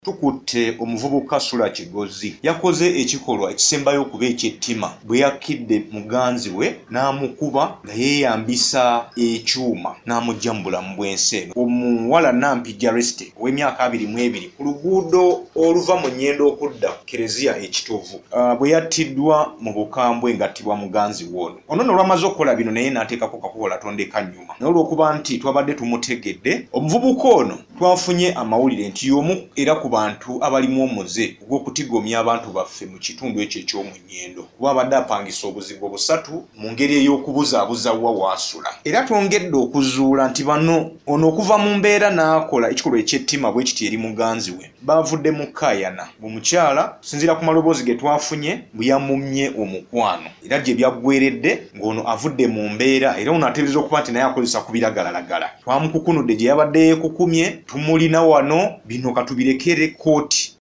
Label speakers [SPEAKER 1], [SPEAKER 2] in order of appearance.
[SPEAKER 1] Tukutte omuvubuka Sula Kigozi yakoze ekikolwa ekisembayo okuba eky'ettima bwe yakidde muganzi we n'amukuba nga yeeyambisa ekyuma n'amugya mu bulamu bw'ensi eno. Omuwala Nampijja Resite ow'emyaka 22 ku luguudo oluva mu Nnyendo okudda ku Kereziya ekitovu bwe yattiddwa mu bukambwe ng'attibwa muganzi we ono. Ono n'olwamaze okukola bino naye n'ateekako kakukola tondeka nnyuma. Naye olw'okuba nti twabadde tumutegedde, omuvubuka ono twafunye amawulire nti y'omu era ku bantu abalimu omuze ogw'okutigomya abantu baffe mu kitundu ekyo eky'omu Nnyendo, kuba abadde apangisa obuzibu busatu mu ngeri ey'okubuzaabuza wa waasula. Era twongedde okuzuula nti bano ono okuva mu mbeera n'akola ekikolwa eky'ettima bwe kiti eri muganzi we baavudde mu kkaayana. Omukyala sinziira ku maloboozi ge twafunye bwe yamumye omukwano era gye byaggweredde ng'ono avudde mu mbeera, era ono ateebereza okuba nti naye akozesa ku biragalalagala. Twamukukunudde gye yabadde yeekukumye, tumulina wano, bino katubirekere kkooti